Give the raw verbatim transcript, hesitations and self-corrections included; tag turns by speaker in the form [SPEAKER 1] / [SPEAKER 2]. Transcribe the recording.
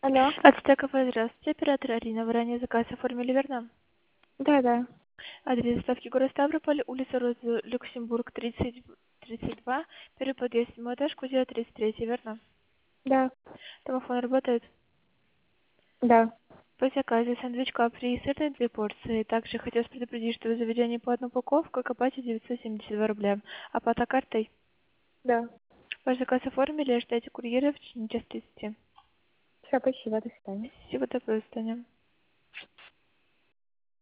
[SPEAKER 1] Алло.
[SPEAKER 2] Ацтека кафе, здравствуйте, оператор Арина. Вы ранее заказ оформили, верно?
[SPEAKER 1] Да, да,
[SPEAKER 2] Адрес доставки город Ставрополь, улица Роза, Люксембург, тридцать, тридцать два, первый подъезд, седьмой этаж, квартира тридцать три, верно?
[SPEAKER 1] да,
[SPEAKER 2] Домофон работает.
[SPEAKER 1] да.
[SPEAKER 2] По заказу сэндвич капри и сырные две порции. Также хотелось предупредить, что в заведении по одну упаковку к оплате девятьсот семьдесят два рубля. Оплата картой.
[SPEAKER 1] Да.
[SPEAKER 2] Ваш заказ оформили, ждайте курьера в течение час тридцати.
[SPEAKER 1] Все, спасибо, до свидания.
[SPEAKER 2] Спасибо, до свидания.